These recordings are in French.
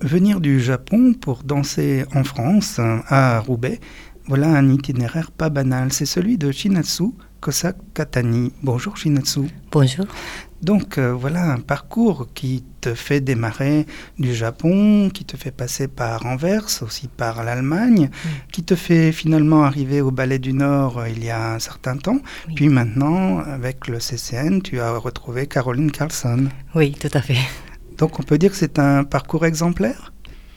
Venir du Japon pour danser en France, à Roubaix, voilà un itinéraire pas banal. C'est celui de Shinatsu Kosakatani. Bonjour Shinatsu. Bonjour. Donc voilà un parcours qui te fait démarrer du Japon, qui te fait passer par Anvers, aussi par l'Allemagne, qui te fait finalement arriver au Ballet du Nord il y a un certain temps. Oui. Puis maintenant, avec le CCN, tu as retrouvé Caroline Carlson. Oui, tout à fait. Donc on peut dire que c'est un parcours exemplaire ?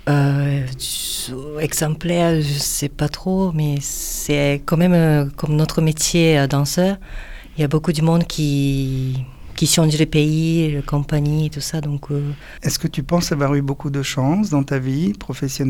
Exemplaire, je ne sais pas trop, mais c'est quand même comme notre métier danseur. Il y a beaucoup de monde qui change de pays, de compagnie et tout ça. Donc, Est-ce que tu penses avoir eu beaucoup de chance dans ta vie professionnelle ?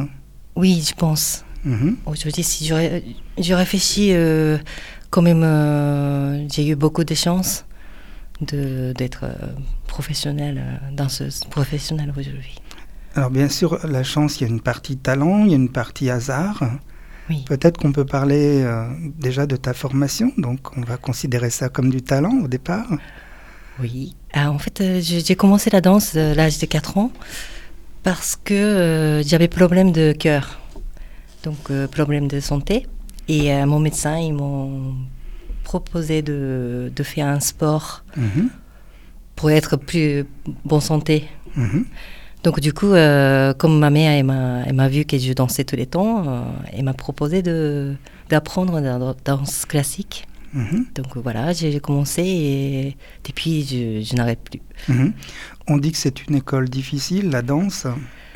Oui, je pense. Aujourd'hui, si je réfléchis, quand même, j'ai eu beaucoup de chance d'être professionnelle, danseuse professionnelle aujourd'hui. Alors bien sûr, la chance, il y a une partie talent, il y a une partie hasard. Oui. Peut-être qu'on peut parler déjà de ta formation, donc on va considérer ça comme du talent au départ. Oui, en fait, j'ai commencé la danse à l'âge de 4 ans parce que j'avais problème de cœur, donc problème de santé. Et mon médecin, ils m'ont proposé de faire un sport pour être plus bonne santé. Donc du coup, comme ma mère elle m'a vu que je dansais tous les temps, elle m'a proposé d'apprendre la danse classique. Donc voilà, j'ai commencé et depuis je n'arrête plus. On dit que c'est une école difficile, la danse.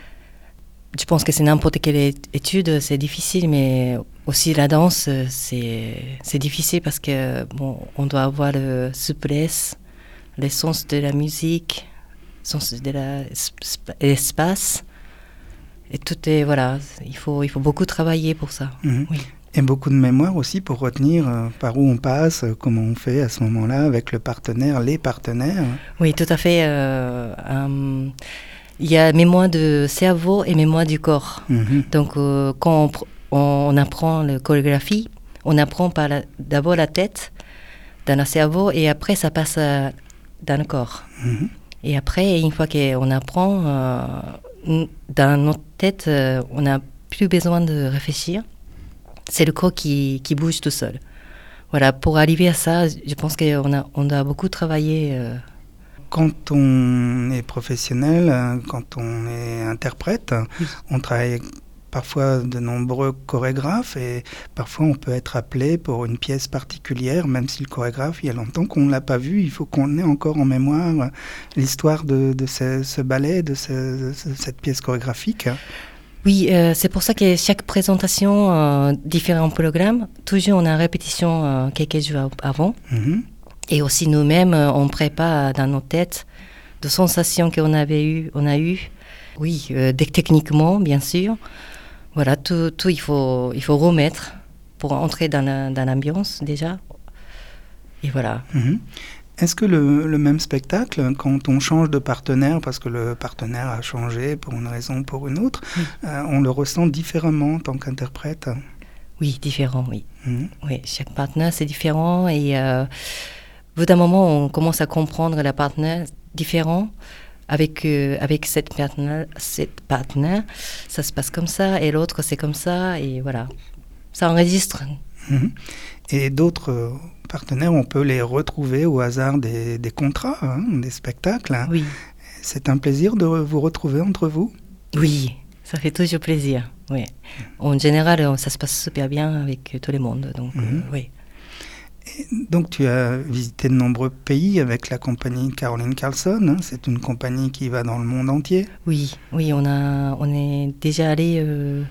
Je pense que c'est n'importe quelle étude, c'est difficile, mais aussi la danse, c'est difficile parce que bon, on doit avoir le souplesse, le sens de la musique, le sens de l'espace, et tout est voilà, il faut beaucoup travailler pour ça. Oui. Et beaucoup de mémoire aussi pour retenir par où on passe, comment on fait à ce moment-là avec le partenaire, les partenaires. Oui, tout à fait. Il y a mémoire de cerveau et mémoire du corps. Donc, quand on apprend la chorégraphie, on apprend par d'abord la tête, dans le cerveau, et après, ça passe dans le corps. Et après, une fois qu'on apprend, dans notre tête, on n'a plus besoin de réfléchir. C'est le corps qui bouge tout seul. Voilà, pour arriver à ça, je pense qu'on a beaucoup travaillé. Quand on est professionnel, quand on est interprète, on travaille parfois de nombreux chorégraphes et parfois on peut être appelé pour une pièce particulière, même si le chorégraphe, il y a longtemps qu'on ne l'a pas vu, il faut qu'on ait encore en mémoire l'histoire de ce ballet, de cette pièce chorégraphique. Oui, c'est pour ça que chaque présentation, différents programmes, toujours on a répétition quelques jours avant. Et aussi nous-mêmes, on prépare dans nos têtes de sensations qu'on a eues. Oui, techniquement, bien sûr. Voilà, tout il faut remettre pour entrer dans l'ambiance déjà. Et voilà. Est-ce que le même spectacle, quand on change de partenaire, parce que le partenaire a changé pour une raison ou pour une autre, on le ressent différemment en tant qu'interprète ? Oui, différent, oui. Oui, chaque partenaire, c'est différent. Et au bout d'un moment, on commence à comprendre la partenaire différent. Avec cette partenaire, ça se passe comme ça, et l'autre, c'est comme ça, et voilà. Ça enregistre. Et d'autres partenaires, on peut les retrouver au hasard des contrats, des spectacles. Oui. C'est un plaisir de vous retrouver entre vous ? Oui, ça fait toujours plaisir. Oui. En général, ça se passe super bien avec tout le monde. Donc, oui. Et donc tu as visité de nombreux pays avec la compagnie Caroline Carlson. C'est une compagnie qui va dans le monde entier. Oui, on est déjà allé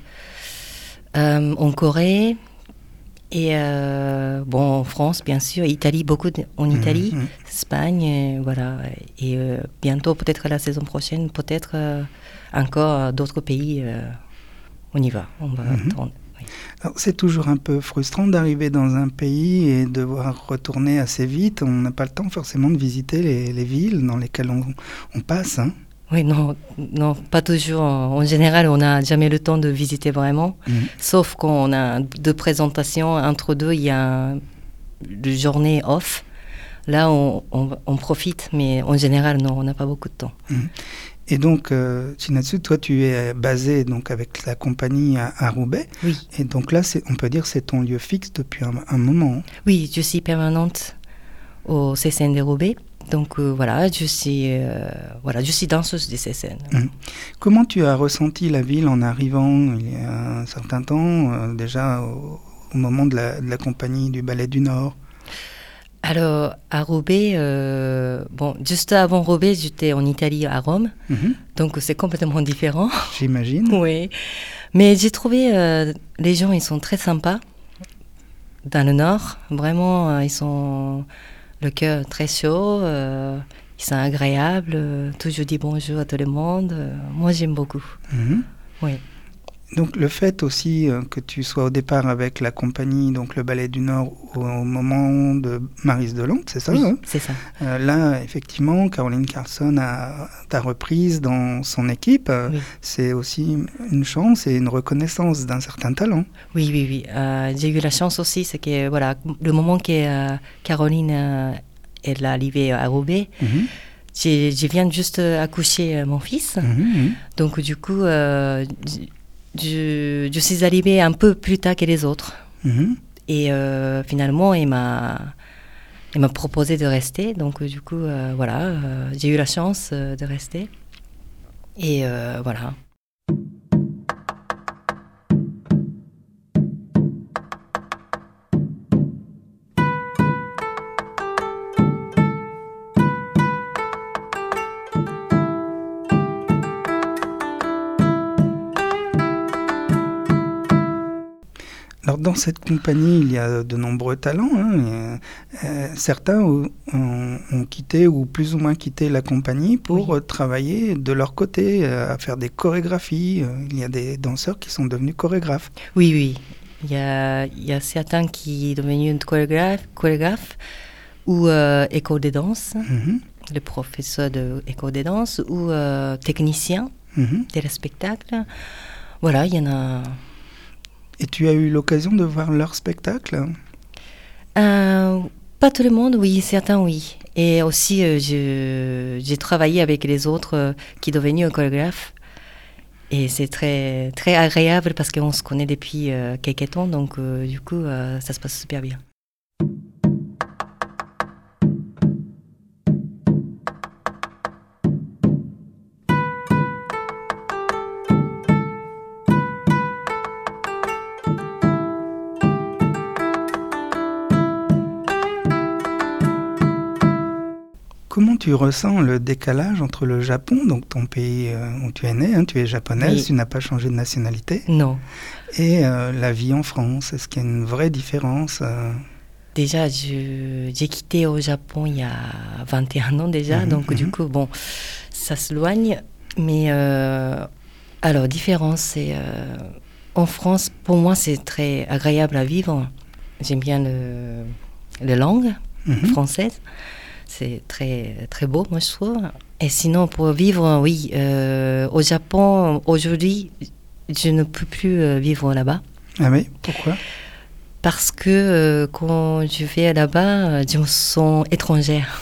en Corée. Et en France, bien sûr, Italie, beaucoup en Italie, Espagne, voilà. Et bientôt, peut-être la saison prochaine, peut-être encore d'autres pays, on y va, on va attendre. Oui. Alors, c'est toujours un peu frustrant d'arriver dans un pays et devoir retourner assez vite. On n'a pas le temps forcément de visiter les villes dans lesquelles on passe. Oui, non, pas toujours. En général, on n'a jamais le temps de visiter vraiment. Sauf quand on a 2 présentations. Entre 2, il y a une journée off. Là, on profite, mais en général, non, on n'a pas beaucoup de temps. Et donc, Chinatsu, toi, tu es basé donc, avec la compagnie à Roubaix. Oui. Et donc là, on peut dire que c'est ton lieu fixe depuis un moment. Oui, je suis permanente au CCN de Roubaix. Donc voilà, je suis danseuse du CCN. Comment tu as ressenti la ville en arrivant il y a un certain temps, déjà au moment de la compagnie du Ballet du Nord? Alors, à Roubaix, juste avant Roubaix, j'étais en Italie, à Rome. Donc, c'est complètement différent. J'imagine. Oui. Mais j'ai trouvé, les gens, ils sont très sympas. Dans le Nord, vraiment, ils sont le cœur très chaud. Ils sont agréables. Toujours dit bonjour à tout le monde. Moi, j'aime beaucoup. Oui. Donc le fait aussi que tu sois au départ avec la compagnie, donc le Ballet du Nord, au moment de Maryse Deloncle, c'est ça? Oui, c'est ça. Là, effectivement, Caroline Carlson t'a reprise dans son équipe. Oui. C'est aussi une chance et une reconnaissance d'un certain talent. Oui. J'ai eu la chance aussi, c'est que voilà, le moment que Caroline est arrivée à Roubaix, je viens juste accoucher mon fils. Donc du coup, je suis arrivée un peu plus tard que les autres. Et finalement, il m'a proposé de rester. Donc du coup, j'ai eu la chance de rester. Et voilà. Alors dans cette compagnie, il y a de nombreux talents. Certains ont quitté ou plus ou moins quitté la compagnie pour travailler de leur côté, à faire des chorégraphies. Il y a des danseurs qui sont devenus chorégraphes. Oui. Il y a certains qui sont devenus chorégraphes ou école de danse, le professeur d'école de danse ou technicien des spectacles. Voilà, il y en a... Et tu as eu l'occasion de voir leur spectacle? Pas tout le monde, oui, certains, oui. Et aussi, j'ai travaillé avec les autres qui sont devenus chorégraphes. Et c'est très, très agréable parce qu'on se connaît depuis quelques temps. Donc, du coup, ça se passe super bien. Comment tu ressens le décalage entre le Japon, donc ton pays où tu es née, tu es japonaise, tu n'as pas changé de nationalité? Non. Et la vie en France, est-ce qu'il y a une vraie différence? Déjà, j'ai quitté au Japon il y a 21 ans déjà, donc du coup, bon, ça s'éloigne. Mais alors, différence, c'est... en France, pour moi, c'est très agréable à vivre. J'aime bien la langue française. C'est très, très beau, moi, je trouve. Et sinon, pour vivre, oui, au Japon, aujourd'hui, je ne peux plus vivre là-bas. Ah oui, pourquoi? Parce que quand je vais là-bas, je me sens étrangère.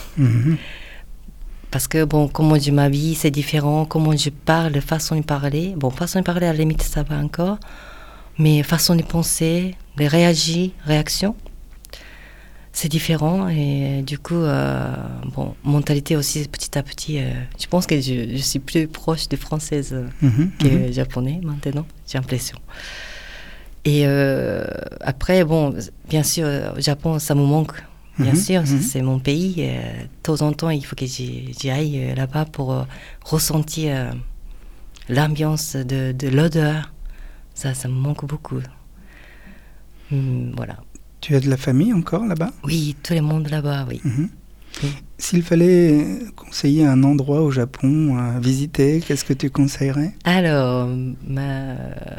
Parce que, bon, comment je m'habille, c'est différent. Comment je parle, façon de parler. Bon, façon de parler, à la limite, ça va encore. Mais façon de penser, de réaction, c'est différent. Et du coup, mentalité aussi, petit à petit, je pense que je suis plus proche de française que japonais maintenant, j'ai l'impression. Et après, bon, bien sûr, au Japon, ça me manque. Bien sûr, c'est mon pays. De temps en temps, il faut que j'y aille là-bas pour ressentir l'ambiance de l'odeur. Ça me manque beaucoup. Voilà. Tu as de la famille encore là-bas? Oui, tout le monde là-bas, oui. Oui. S'il fallait conseiller un endroit au Japon à visiter, qu'est-ce que tu conseillerais? Alors, ma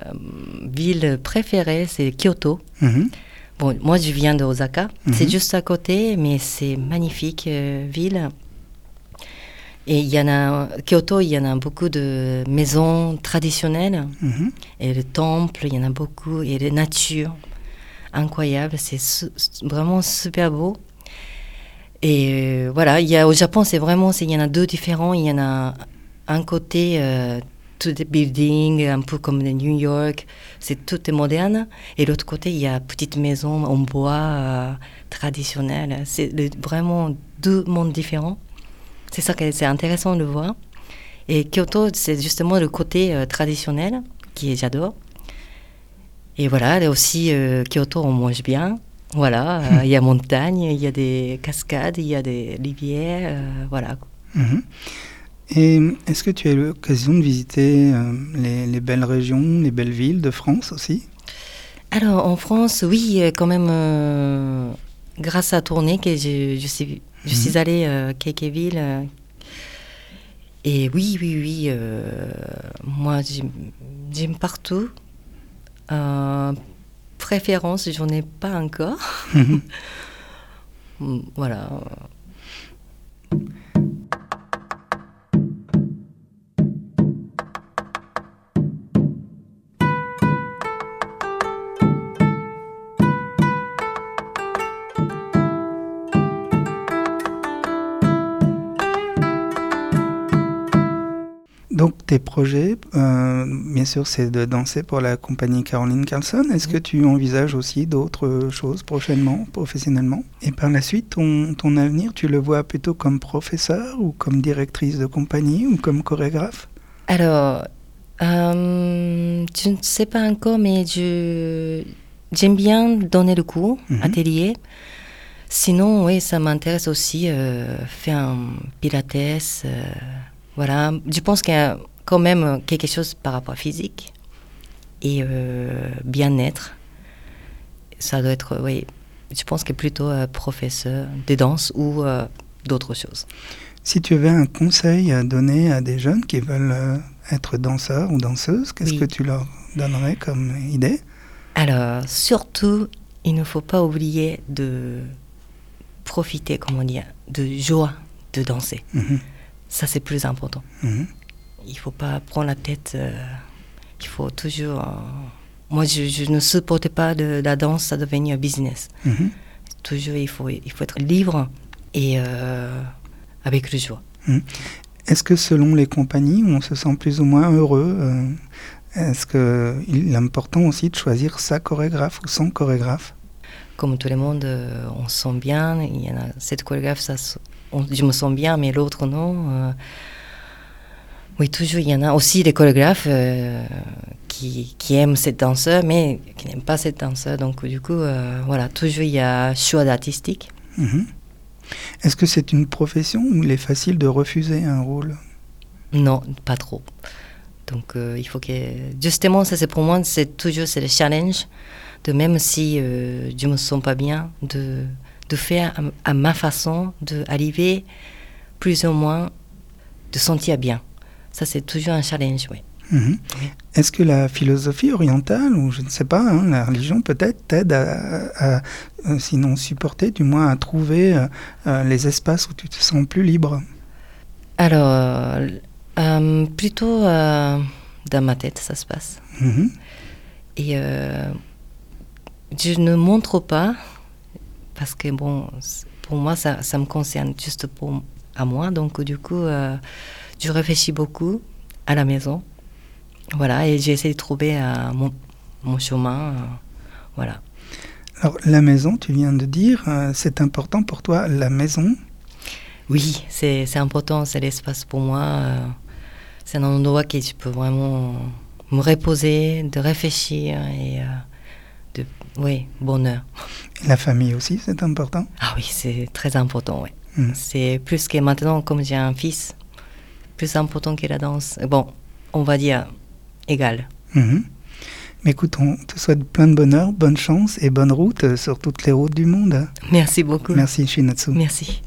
ville préférée, c'est Kyoto. Bon, moi, je viens d'Osaka. C'est juste à côté, mais c'est magnifique ville. Et Kyoto, il y en a beaucoup de maisons traditionnelles. Et le temple, il y en a beaucoup. Et la nature, incroyable. C'est vraiment super beau. Et voilà, au Japon, il y en a deux différents. Il y en a un côté, tout des buildings, un peu comme de New York, tout est moderne. Et l'autre côté, il y a petite maison en bois traditionnelle. C'est vraiment deux mondes différents. C'est ça que c'est intéressant de voir. Et Kyoto, c'est justement le côté traditionnel j'adore. Et voilà, et aussi Kyoto, on mange bien. Voilà, il y a montagne, il y a des cascades, il y a des rivières, voilà. Et est-ce que tu as eu l'occasion de visiter les belles régions, les belles villes de France aussi? Alors, en France, oui, quand même, grâce à tournée, que je suis allée à quelques villes. Et oui, moi, j'aime partout. Préférence, j'en ai pas encore. Voilà. Donc tes projets, bien sûr, c'est de danser pour la compagnie Caroline Carlson. Est-ce que tu envisages aussi d'autres choses prochainement, professionnellement? Et par la suite, ton avenir, tu le vois plutôt comme professeur ou comme directrice de compagnie ou comme chorégraphe? Alors, je ne sais pas encore, mais j'aime bien donner le cours, atelier. Sinon, oui, ça m'intéresse aussi faire un pilates. Voilà, je pense qu'il y a quand même quelque chose par rapport à physique et bien-être. Ça doit être, oui, je pense que plutôt professeur de danse ou d'autres choses. Si tu avais un conseil à donner à des jeunes qui veulent être danseurs ou danseuses, qu'est-ce que tu leur donnerais comme idée? Alors, surtout, il ne faut pas oublier de profiter, comment dire, de joie de danser. Ça, c'est plus important. Il ne faut pas prendre la tête. Il faut toujours... moi, je ne supporte pas de la danse à devenir un business. Toujours, il faut être libre et avec le joie. Est-ce que selon les compagnies, on se sent plus ou moins heureux? Est-ce qu'il est important aussi de choisir sa chorégraphe ou son chorégraphe? Comme tout le monde, on se sent bien. Il y en a cette chorégraphe, je me sens bien, mais l'autre non. Oui, toujours, il y en a aussi des chorégraphes qui aiment cette danseuse, mais qui n'aiment pas cette danseuse. Donc, du coup, voilà, toujours il y a choix artistique. Est-ce que c'est une profession où il est facile de refuser un rôle? Non, pas trop. Donc, il faut que... Justement, ça, c'est pour moi, c'est le challenge, de même si je ne me sens pas bien, de faire à ma façon, d'arriver plus ou moins, de sentir bien. Ça, c'est toujours un challenge, oui. Est-ce que la philosophie orientale, ou je ne sais pas, la religion peut-être, t'aide à sinon supporter, du moins à trouver les espaces où tu te sens plus libre? Alors, plutôt dans ma tête, ça se passe. Et je ne montre pas, parce que bon, pour moi, ça me concerne juste à moi. Donc, du coup, je réfléchis beaucoup à la maison. Voilà, et j'essaie de trouver mon chemin. Voilà. Alors, la maison, tu viens de dire, c'est important pour toi, la maison? Oui, c'est important, c'est l'espace pour moi. C'est un endroit où je peux vraiment me reposer, de réfléchir et oui, bonheur. La famille aussi, c'est important? Ah oui, c'est très important, oui. C'est plus que maintenant, comme j'ai un fils, plus important que la danse. Bon, on va dire égal. Mais écoute, on te souhaite plein de bonheur, bonne chance et bonne route sur toutes les routes du monde. Merci beaucoup. Merci Shinatsu. Merci.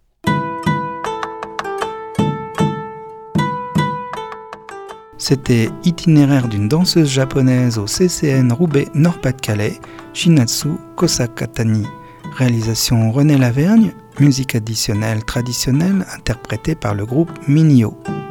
C'était Itinéraire d'une danseuse japonaise au CCN Roubaix Nord-Pas-de-Calais, Shinatsu Kosakatani. Réalisation René Lavergne, musique additionnelle traditionnelle interprétée par le groupe Minio.